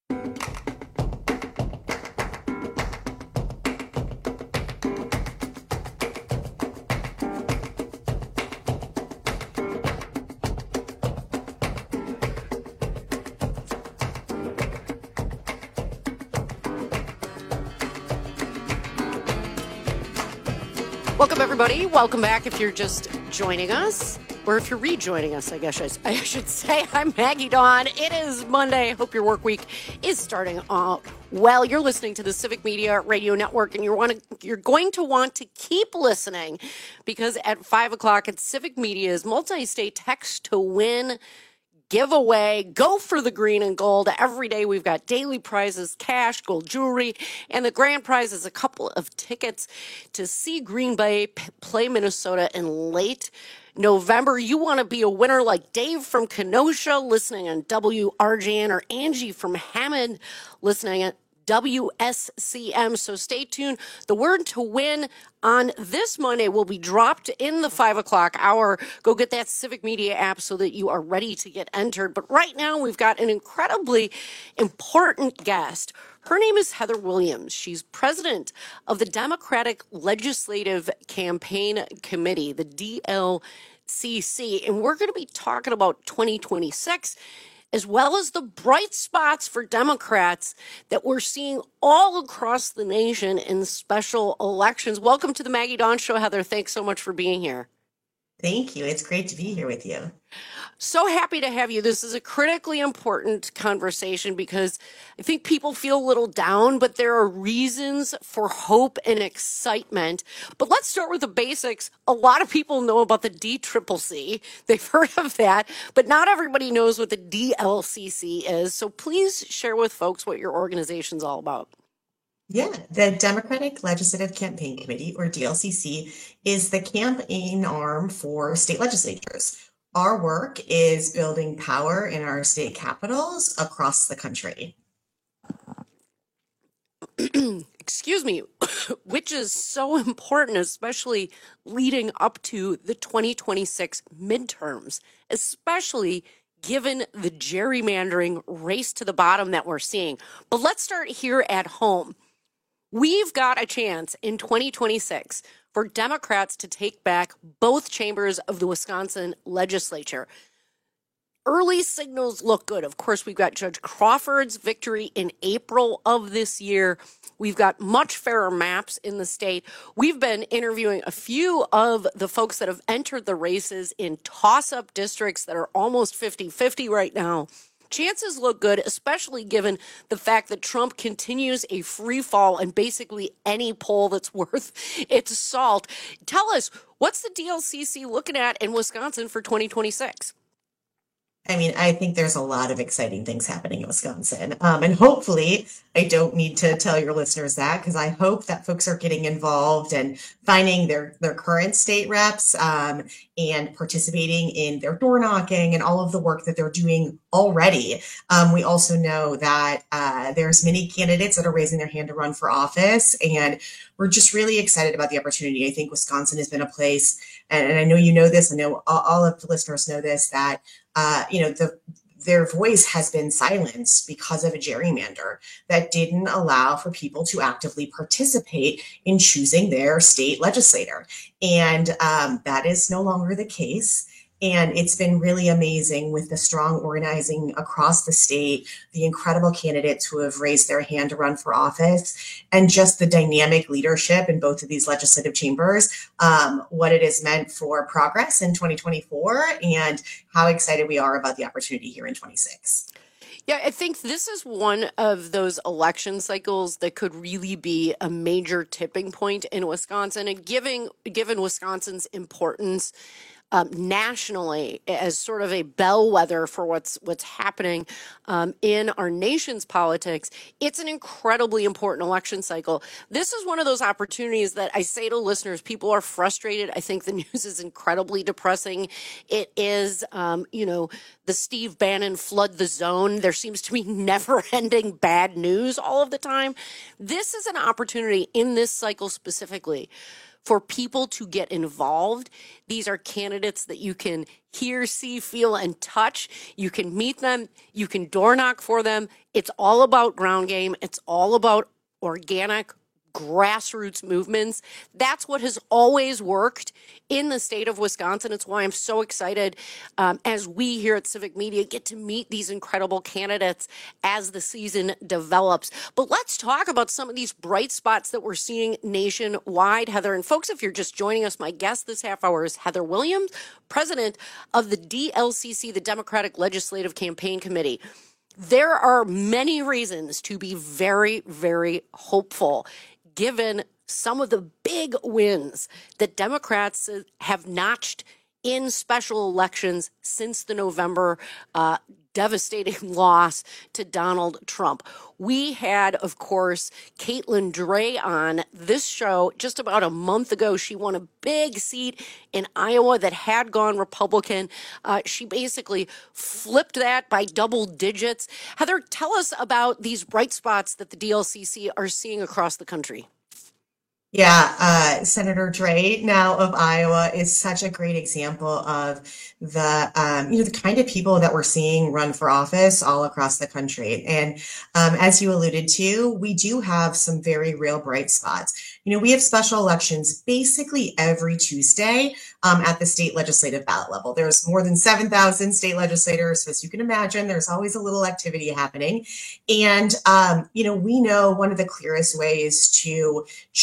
Welcome, everybody. Welcome back if you're just joining us, or if you're rejoining us, I guess I should say. I'm Maggie Dawn. It is Monday. I hope your work week is starting off well. You're listening to the Civic Media Radio Network, and you're, want to, you're going to want to keep listening because at five o'clock at Civic Media's multi-state text to win giveaway. Go for the green and gold. Every day we've got daily prizes, cash, gold jewelry, and the grand prize is a couple of tickets to see Green Bay play Minnesota in late November. You want to be a winner like Dave from Kenosha listening on W R J N, or Angie from Hammond listening at W S C M. So stay tuned. The word to win on this Monday will be dropped in the five o'clock hour. Go get that Civic Media app so that you are ready to get entered. But right now we've got an incredibly important guest. Her name is Heather Williams. She's president of the Democratic Legislative Campaign Committee, the D L C C. And we're going to be talking about twenty twenty-six, as well as the bright spots for Democrats that we're seeing all across the nation in special elections. Welcome to the Maggie Dawn Show, Heather. Thanks so much for being here. Thank you. It's great to be here with you. So happy to have you. This is a critically important conversation because I think people feel a little down, but there are reasons for hope and excitement. But let's start with the basics. A lot of people know about the D C C C. They've heard of that, but not everybody knows what the D L C C is. So please share with folks what your organization's all about. Yeah, the Democratic Legislative Campaign Committee, or D L C C, is the campaign arm for state legislatures. Our work is building power in our state capitals across the country. Excuse me, which is so important, especially leading up to the twenty twenty-six midterms, especially given the gerrymandering race to the bottom that we're seeing. But let's start here at home. We've got a chance in twenty twenty-six for Democrats to take back both chambers of the Wisconsin legislature. Early signals look good. Of course, we've got Judge Crawford's victory in April of this year. We've got much fairer maps in the state. We've been interviewing a few of the folks that have entered the races in toss-up districts that are almost fifty-fifty right now. Chances look good, especially given the fact that Trump continues a free fall in basically any poll that's worth its salt. Tell us, what's the D L C C looking at in Wisconsin for twenty twenty-six? I mean, I think there's a lot of exciting things happening in Wisconsin. Um, and hopefully, I don't need to tell your listeners that, because I hope that folks are getting involved and finding their, their current state reps um, and participating in their door knocking and all of the work that they're doing already. Um, we also know that uh, there's many candidates that are raising their hand to run for office, and we're just really excited about the opportunity. I think Wisconsin has been a place, and, and I know you know this, I know all, all of the listeners know this, that Uh, you know, the, their voice has been silenced because of a gerrymander that didn't allow for people to actively participate in choosing their state legislator. And um, that is no longer the case. And it's been really amazing with the strong organizing across the state, the incredible candidates who have raised their hand to run for office, and just the dynamic leadership in both of these legislative chambers, um, what it has meant for progress in twenty twenty-four, and how excited we are about the opportunity here in twenty-six. Yeah, I think this is one of those election cycles that could really be a major tipping point in Wisconsin. And given, given Wisconsin's importance um, nationally as sort of a bellwether for what's what's happening um, in our nation's politics. It's an incredibly important election cycle. This is one of those opportunities that I say to listeners, people are frustrated. I think the news is incredibly depressing. It is, um, you know, the Steve Bannon flood the zone. There seems to be never-ending bad news all of the time. This is an opportunity in this cycle specifically for people to get involved. These are candidates that you can hear, see, feel, and touch. You can meet them. You can door knock for them. It's all about ground game. It's all about organic grassroots movements. That's what has always worked in the state of Wisconsin. It's why I'm so excited um, as we here at Civic Media get to meet these incredible candidates as the season develops. But let's talk about some of these bright spots that we're seeing nationwide, Heather. And folks, if you're just joining us, my guest this half hour is Heather Williams, president of the D L C C, the Democratic Legislative Campaign Committee. There are many reasons to be very, very hopeful, given some of the big wins that Democrats have notched in special elections since the November uh, devastating loss to Donald Trump. We had, of course, Caitlin Dray on this show just about a month ago. She won a big seat in Iowa that had gone Republican. Uh, she basically flipped that by double digits. Heather, tell us about these bright spots that the D L C C are seeing across the country. Yeah, uh, Senator Dray now of Iowa is such a great example of the, um, you know, the kind of people that we're seeing run for office all across the country. And um, as you alluded to, we do have some very real bright spots. You know, we have special elections basically every Tuesday um, at the state legislative ballot level. There's more than seven thousand state legislators. So as you can imagine, there's always a little activity happening. And, um, you know, we know one of the clearest ways to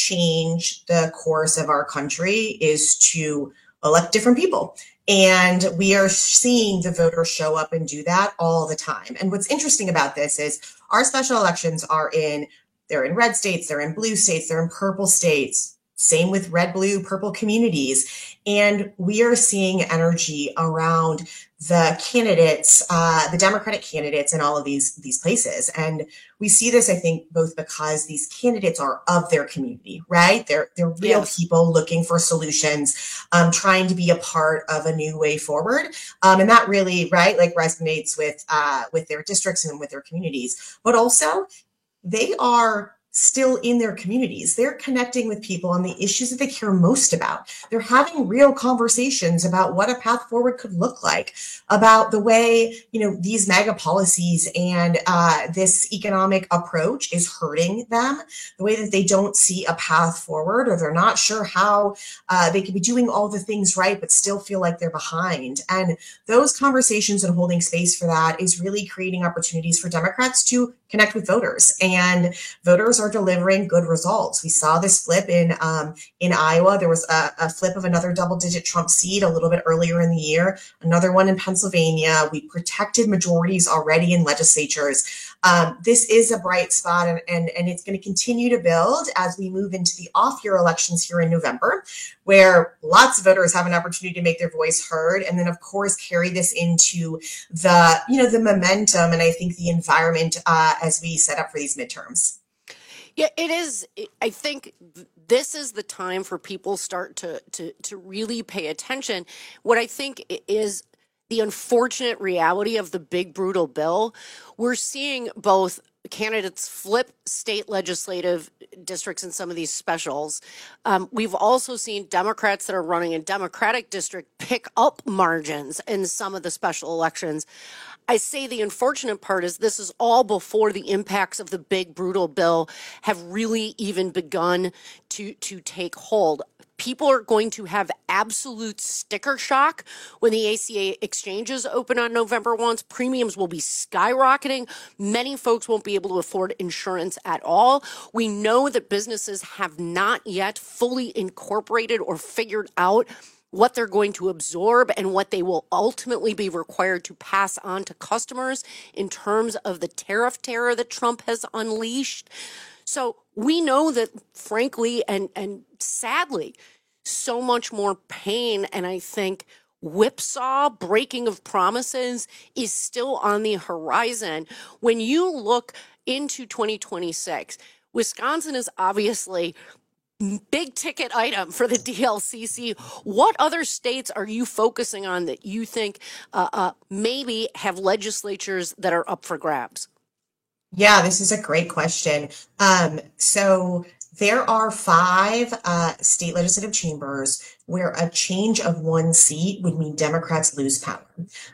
change the course of our country is to elect different people. And we are seeing the voters show up and do that all the time. And what's interesting about this is our special elections are in, they're in red states, they're in blue states, they're in purple states, same with red, blue, purple communities. And we are seeing energy around the candidates, uh, the Democratic candidates in all of these, these places. And we see this, I think, both because these candidates are of their community, right? They're, they're real Yes. people looking for solutions, um, trying to be a part of a new way forward. Um, and that really, right, like resonates with, uh, with their districts and with their communities. But also, they are still in their communities. They're connecting with people on the issues that they care most about. They're having real conversations about what a path forward could look like, about the way, you know, these MAGA policies and uh, this economic approach is hurting them, the way that they don't see a path forward, or they're not sure how uh, they could be doing all the things right, but still feel like they're behind. And those conversations and holding space for that is really creating opportunities for Democrats to connect with voters, and voters are delivering good results. We saw this flip in um, in Iowa. There was a, a flip of another double-digit Trump seat a little bit earlier in the year. Another one in Pennsylvania. We protected majorities already in legislatures. Um, this is a bright spot, and, and, and it's going to continue to build as we move into the off-year elections here in November, where lots of voters have an opportunity to make their voice heard, and then, of course, carry this into the, you know, the momentum and I think the environment uh, as we set up for these midterms. Yeah, it is. I think this is the time for people start to to to really pay attention. What I think is the unfortunate reality of the big brutal bill, we're seeing both candidates flip state legislative districts in some of these specials. Um, we've also seen Democrats that are running in Democratic district pick up margins in some of the special elections. I say the unfortunate part is this is all before the impacts of the big brutal bill have really even begun to, to take hold. People are going to have absolute sticker shock when the A C A exchanges open on November first. Premiums will be skyrocketing. Many folks won't be able to afford insurance at all. We know that businesses have not yet fully incorporated or figured out what they're going to absorb and what they will ultimately be required to pass on to customers in terms of the tariff terror that Trump has unleashed. So we know that, frankly, and, and sadly, so much more pain and I think whipsaw breaking of promises is still on the horizon. When you look into twenty twenty-six, Wisconsin is obviously big ticket item for the D L C C. What other states are you focusing on that you think uh, uh, maybe have legislatures that are up for grabs? Yeah, this is a great question. Um, so there are five uh, state legislative chambers where a change of one seat would mean Democrats lose power.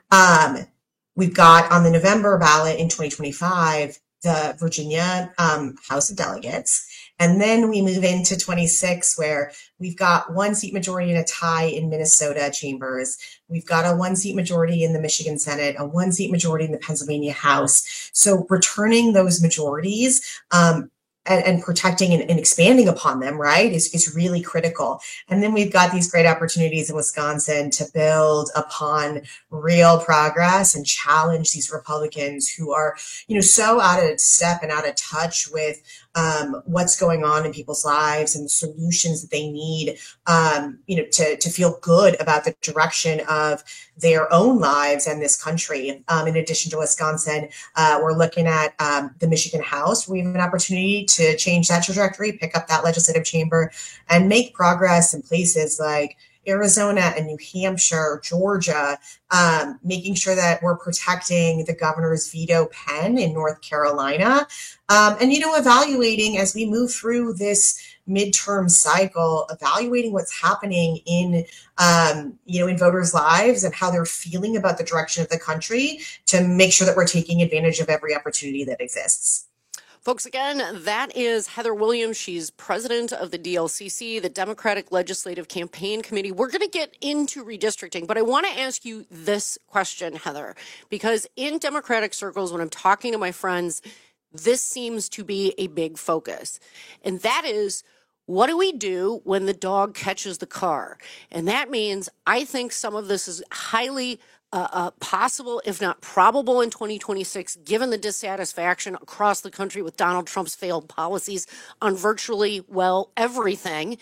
Um, we've got on the November ballot in twenty twenty-five, the Virginia um, House of Delegates. And then we move into twenty-six, where we've got one seat majority and a tie in Minnesota chambers. We've got a one seat majority in the Michigan Senate, a one seat majority in the Pennsylvania House. So returning those majorities um, and, and protecting and, and expanding upon them, right, is, is really critical. And then we've got these great opportunities in Wisconsin to build upon real progress and challenge these Republicans who are, you know, so out of step and out of touch with um, what's going on in people's lives and the solutions that they need, um, you know, to, to feel good about the direction of their own lives and this country. Um, in addition to Wisconsin, uh, we're looking at um, the Michigan House. We have an opportunity to change that trajectory, pick up that legislative chamber, and make progress in places like Arizona and New Hampshire, Georgia, um, making sure that we're protecting the governor's veto pen in North Carolina, um, and, you know, evaluating as we move through this midterm cycle, evaluating what's happening in, um, you know, in voters' lives and how they're feeling about the direction of the country to make sure that we're taking advantage of every opportunity that exists. Folks, again, that is Heather Williams. She's president of the D L C C, the Democratic Legislative Campaign Committee. We're going to get into redistricting, but I want to ask you this question, Heather, because in Democratic circles, when I'm talking to my friends, this seems to be a big focus. And that is, what do we do when the dog catches the car? And that means I think some of this is highly Uh, uh, possible, if not probable, in twenty twenty-six, given the dissatisfaction across the country with Donald Trump's failed policies on virtually, well, everything.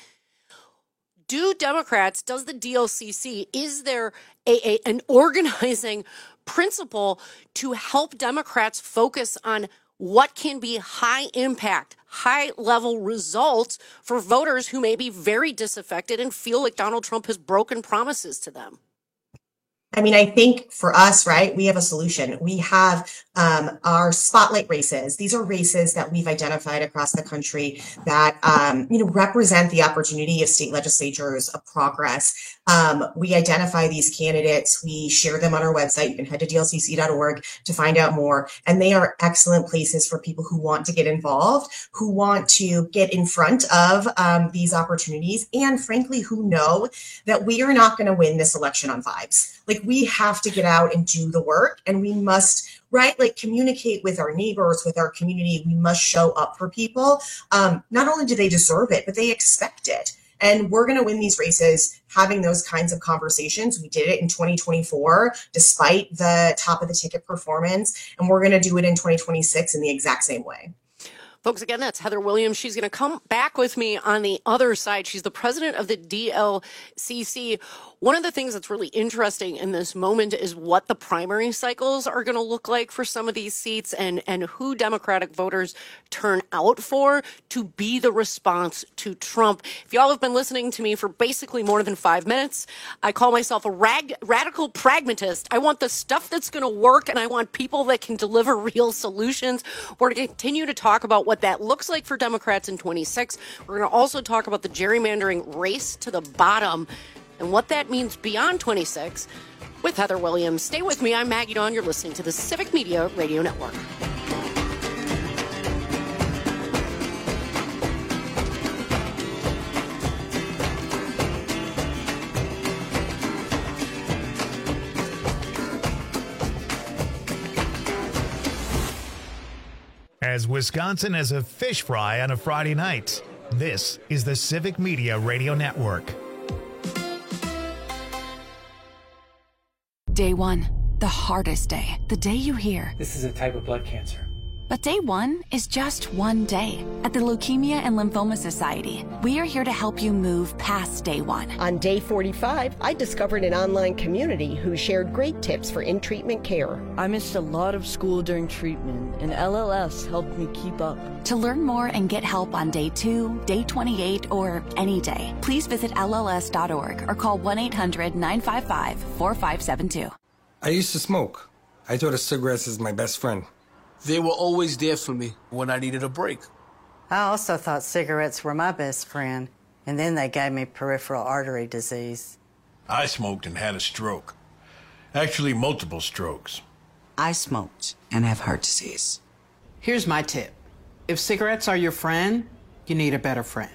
Do Democrats, does the D L C C, is there a, a an organizing principle to help Democrats focus on what can be high impact, high level results for voters who may be very disaffected and feel like Donald Trump has broken promises to them? I mean, I think for us, right, we have a solution. We have um, our spotlight races. These are races that we've identified across the country that, um, you know, represent the opportunity of state legislatures of progress. Um, we identify these candidates. We share them on our website. You can head to D L C C dot org to find out more. And they are excellent places for people who want to get involved, who want to get in front of um, these opportunities, and frankly, who know that we are not going to win this election on vibes. Like, we have to get out and do the work, and we must, right, like communicate with our neighbors, with our community. We must show up for people. Um, not only do they deserve it, but they expect it. And we're going to win these races having those kinds of conversations. We did it in twenty twenty-four, despite the top of the ticket performance. And we're going to do it in twenty twenty-six in the exact same way. Folks, again, that's Heather Williams. She's going to come back with me on the other side. She's the president of the D L C C. One of the things that's really interesting in this moment is what the primary cycles are going to look like for some of these seats, and, and who Democratic voters turn out for to be the response to Trump. If y'all have been listening to me for basically more than five minutes, I call myself a rag, radical pragmatist. I want the stuff that's going to work, and I want people that can deliver real solutions. We're going to continue to talk about what that looks like for Democrats in twenty-six. We're going to also talk about the gerrymandering race to the bottom and what that means beyond twenty-six with Heather Williams. Stay with me. I'm Maggie Dawn. You're listening to the Civic Media Radio Network. As Wisconsin as a fish fry on a Friday night, this is the Civic Media Radio Network. Day one, the hardest day. The day you hear, this is a type of blood cancer. But day one is just one day. At the Leukemia and Lymphoma Society, we are here to help you move past day one. On day forty-five, I discovered an online community who shared great tips for in-treatment care. I missed a lot of school during treatment, and L L S helped me keep up. To learn more and get help on day two, day twenty-eight, or any day, please visit L L S dot org or call one eight hundred nine five five four five seven two. I used to smoke. I thought a cigarette is my best friend. They were always there for me when I needed a break. I also thought cigarettes were my best friend, and then they gave me peripheral artery disease. I smoked and had a stroke. Actually, multiple strokes. I smoked and have heart disease. Here's my tip. If cigarettes are your friend, you need a better friend.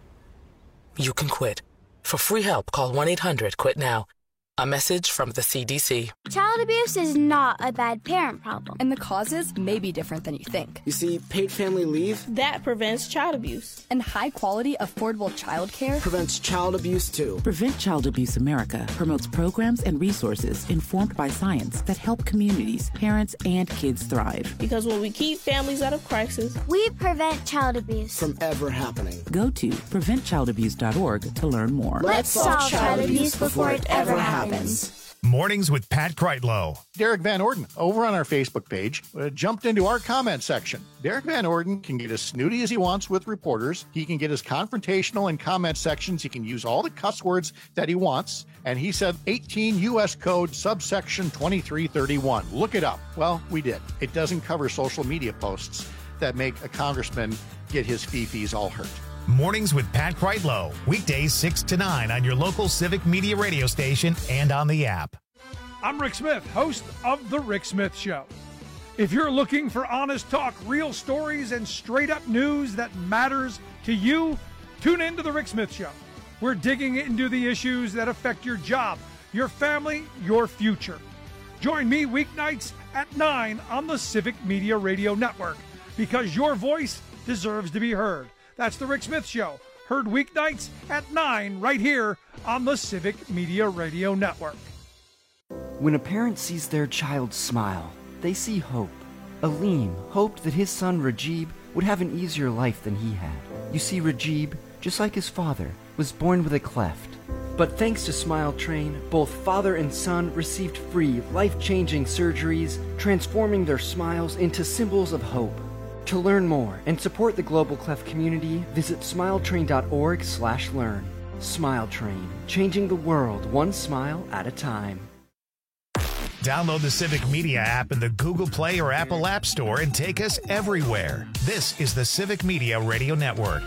You can quit. For free help, call one eight hundred quit now. A message from the C D C. Child abuse is not a bad parent problem. And the causes may be different than you think. You see, paid family leave, that prevents child abuse. And high-quality, affordable childcare prevents child abuse, too. Prevent Child Abuse America promotes programs and resources informed by science that help communities, parents, and kids thrive. Because when we keep families out of crisis, we prevent child abuse from ever happening. Go to prevent child abuse dot org to learn more. Let's solve child abuse before it ever happens. Mornings with Pat Kreitlow. Derek Van Orden, over on our Facebook page, uh, jumped into our comment section. Derek Van Orden can get as snooty as he wants with reporters. He can get as confrontational in comment sections. He can use all the cuss words that he wants. And he said eighteen U S Code subsection twenty-three thirty-one. Look it up. Well, we did. It doesn't cover social media posts that make a congressman get his fee-fees all hurt. Mornings with Pat Kreitlow. Weekdays six to nine on your local Civic Media radio station and on the app. I'm Rick Smith, host of The Rick Smith Show. If you're looking for honest talk, real stories, and straight-up news that matters to you, tune in to The Rick Smith Show. We're digging into the issues that affect your job, your family, your future. Join me weeknights at nine on the Civic Media Radio Network, because your voice deserves to be heard. That's The Rick Smith Show, heard weeknights at nine right here on the Civic Media Radio Network. When a parent sees their child smile, they see hope. Aleem hoped that his son Rajib would have an easier life than he had. You see, Rajib, just like his father, was born with a cleft. But thanks to Smile Train, both father and son received free, life-changing surgeries, transforming their smiles into symbols of hope. To learn more and support the Global Cleft community, visit smiletrain dot org slash learn. Smile Train, changing the world one smile at a time. Download the Civic Media app in the Google Play or Apple App Store and take us everywhere. This is the Civic Media Radio Network.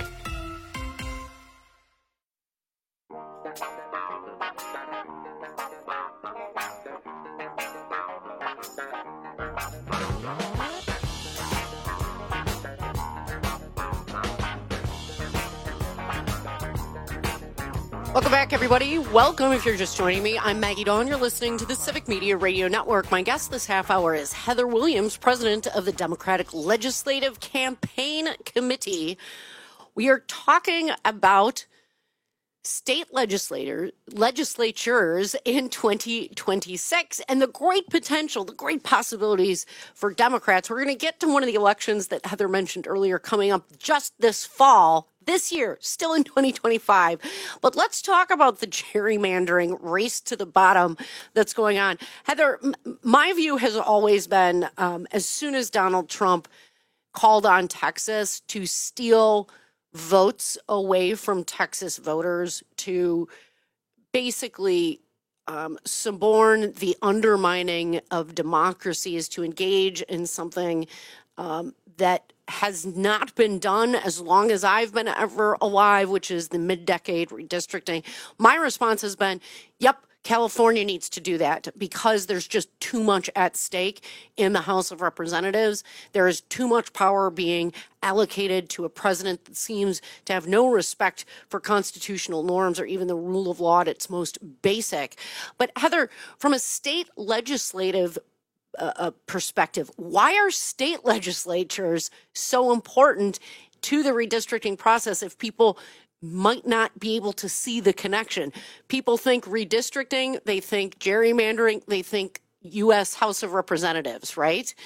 Welcome back, everybody. Welcome if you're just joining me. I'm Maggie Dawn. You're listening to the Civic Media Radio Network. My guest this half hour is Heather Williams, president of the Democratic Legislative Campaign Committee. We are talking about state legislator, legislatures in twenty twenty-six and the great potential, the great possibilities for Democrats. We're going to get to one of the elections that Heather mentioned earlier coming up just this fall, this year, still in twenty twenty-five. But let's talk about the gerrymandering race to the bottom that's going on. Heather, m- my view has always been um, as soon as Donald Trump called on Texas to steal votes away from Texas voters, to basically um, suborn the undermining of democracy, is to engage in something um, that has not been done as long as I've been ever alive, which is the mid-decade redistricting. My response has been, yep, California needs to do that because there's just too much at stake in the House of Representatives. There is too much power being allocated to a president that seems to have no respect for constitutional norms or even the rule of law at its most basic. But Heather, from a state legislative uh, perspective, why are state legislatures so important to the redistricting process if people might not be able to see the connection? People think redistricting, they think gerrymandering, they think U S House of Representatives, right?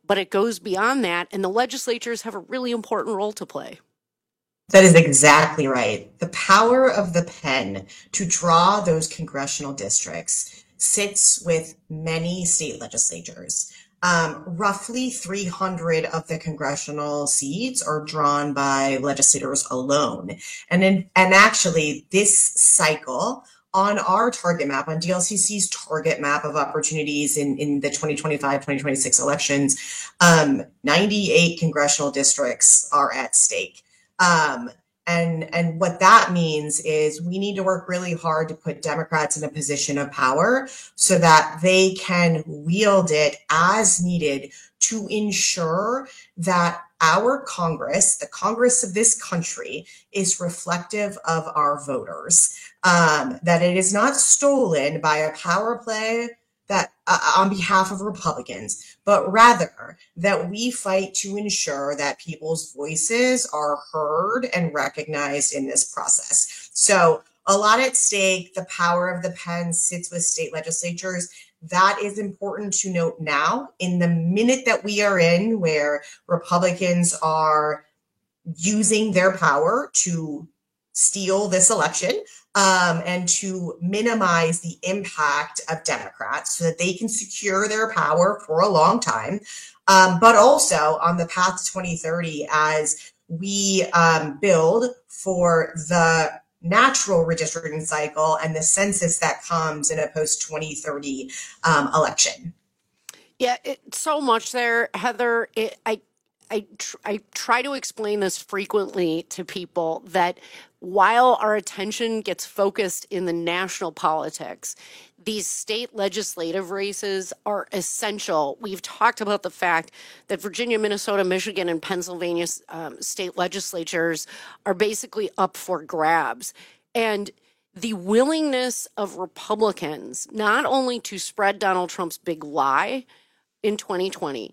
but it goes beyond that, and the legislatures have a really important role to play. That is exactly right. The power of the pen to draw those congressional districts sits with many state legislatures. Um, roughly three hundred of the congressional seats are drawn by legislators alone. And in, and actually this cycle on our target map, on D L C C's target map of opportunities in, in the twenty twenty-five, twenty twenty-six elections, um, ninety-eight congressional districts are at stake. Um, and, and what that means is we need to work really hard to put Democrats in a position of power so that they can wield it as needed to ensure that our Congress, the Congress of this country, is reflective of our voters, um, that it is not stolen by a power play that uh, on behalf of Republicans, but rather that we fight to ensure that people's voices are heard and recognized in this process. So a lot at stake. The power of the pen sits with state legislatures. That is important to note now in the minute that we are in, where Republicans are using their power to steal this election um, and to minimize the impact of Democrats so that they can secure their power for a long time. Um, but also on the path to twenty thirty, as we um, build for the natural redistricting cycle and the census that comes in a post twenty thirty um, election. Yeah, it, so much there, Heather. It, I, I, tr- I try to explain this frequently to people that while our attention gets focused in the national politics, these state legislative races are essential. We've talked about the fact that Virginia, Minnesota, Michigan, and Pennsylvania um, state legislatures are basically up for grabs. And the willingness of Republicans not only to spread Donald Trump's big lie in twenty twenty,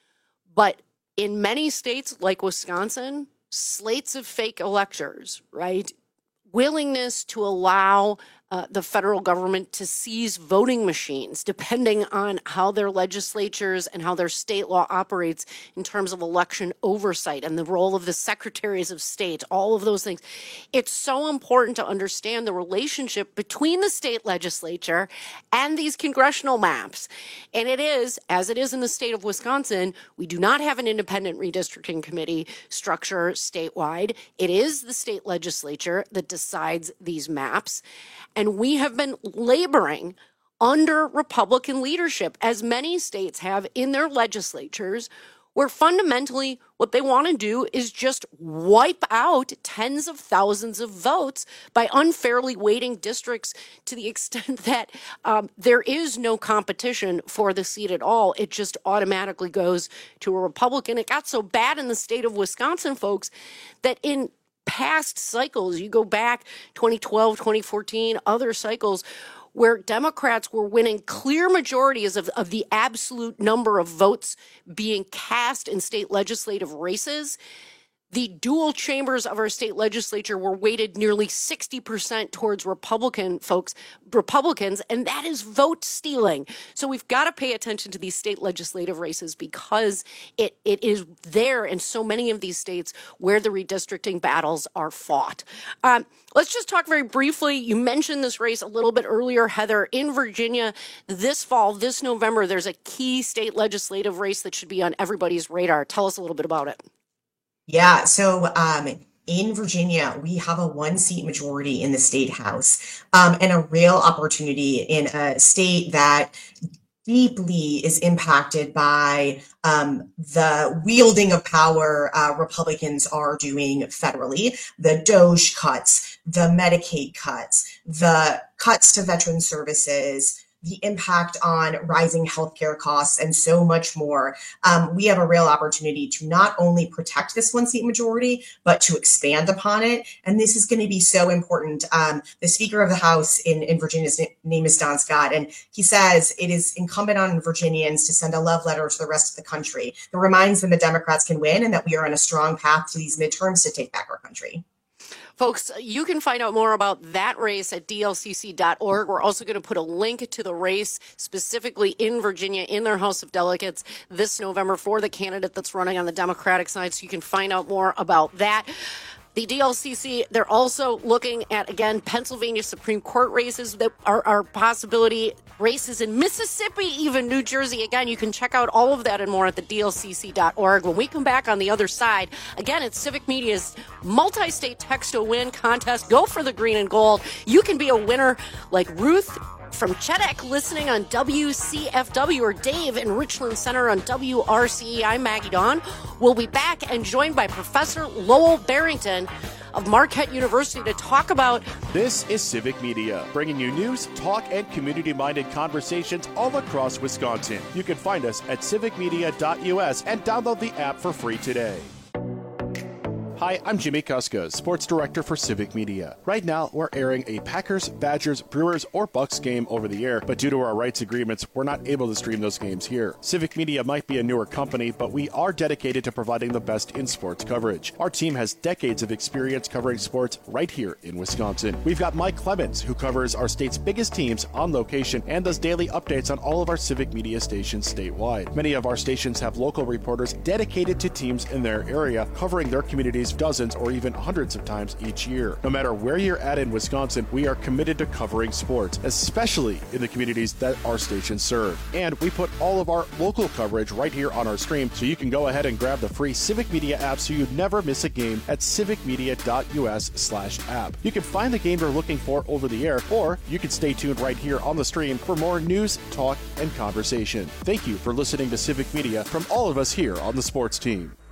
but in many states like Wisconsin, slates of fake electors, right? Willingness to allow uh, the federal government to seize voting machines, depending on how their legislatures and how their state law operates in terms of election oversight and the role of the secretaries of state, all of those things. It's so important to understand the relationship between the state legislature and these congressional maps. And it is, as it is in the state of Wisconsin, we do not have an independent redistricting committee structure statewide. It is the state legislature that decides these maps. And we have been laboring under Republican leadership, as many states have in their legislatures, where fundamentally what they want to do is just wipe out tens of thousands of votes by unfairly weighting districts to the extent that um, there is no competition for the seat at all. It just automatically goes to a Republican. It got so bad in the state of Wisconsin, folks, that in past cycles, you go back twenty twelve, twenty fourteen, other cycles where Democrats were winning clear majorities of, of the absolute number of votes being cast in state legislative races. The dual chambers of our state legislature were weighted nearly sixty percent towards Republican folks, Republicans, and that is vote stealing. So we've got to pay attention to these state legislative races because it, it is there in so many of these states where the redistricting battles are fought. Um, let's just talk very briefly. You mentioned this race a little bit earlier, Heather. In Virginia, this fall, this November, there's a key state legislative race that should be on everybody's radar. Tell us a little bit about it. Yeah, so um, in Virginia, we have a one-seat majority in the state house um, and a real opportunity in a state that deeply is impacted by um, the wielding of power uh, Republicans are doing federally, the DOGE cuts, the Medicaid cuts, the cuts to veteran services, the impact on rising healthcare costs, and so much more. Um, we have a real opportunity to not only protect this one seat majority, but to expand upon it. And this is going to be so important. Um, the Speaker of the House in, in Virginia's name is Don Scott, and he says it is incumbent on Virginians to send a love letter to the rest of the country that reminds them that Democrats can win and that we are on a strong path to these midterms to take back our country. Folks, you can find out more about that race at D L C C dot org. We're also going to put a link to the race specifically in Virginia in their House of Delegates this November for the candidate that's running on the Democratic side, so you can find out more about that. The D L C C, they're also looking at, again, Pennsylvania Supreme Court races that are, are possibility races in Mississippi, even New Jersey. Again, you can check out all of that and more at the D L C C dot org. When we come back on the other side, again, it's Civic Media's multi-state text-to-win contest. Go for the green and gold. You can be a winner like Ruth from Chetek listening on W C F W, or Dave in Richland Center on W R C E. I'm Maggie Dawn. We'll be back and joined by Professor Lowell Barrington of Marquette University to talk about... This is Civic Media, bringing you news, talk, and community-minded conversations all across Wisconsin. You can find us at civic media dot U S and download the app for free today. Hi, I'm Jimmy Kuska, Sports Director for Civic Media. Right now, we're airing a Packers, Badgers, Brewers, or Bucks game over the air, but due to our rights agreements, we're not able to stream those games here. Civic Media might be a newer company, but we are dedicated to providing the best in sports coverage. Our team has decades of experience covering sports right here in Wisconsin. We've got Mike Clemens, who covers our state's biggest teams on location and does daily updates on all of our Civic Media stations statewide. Many of our stations have local reporters dedicated to teams in their area, covering their communities dozens or even hundreds of times each year. No matter where you're at in Wisconsin, we are committed to covering sports, especially in the communities that our stations serve. And we put all of our local coverage right here on our stream, so you can go ahead and grab the free Civic Media app so you never miss a game at civic media dot U S slash app. You can find the game you're looking for over the air, or you can stay tuned right here on the stream for more news, talk, and conversation. Thank you for listening to Civic Media from all of us here on the sports team.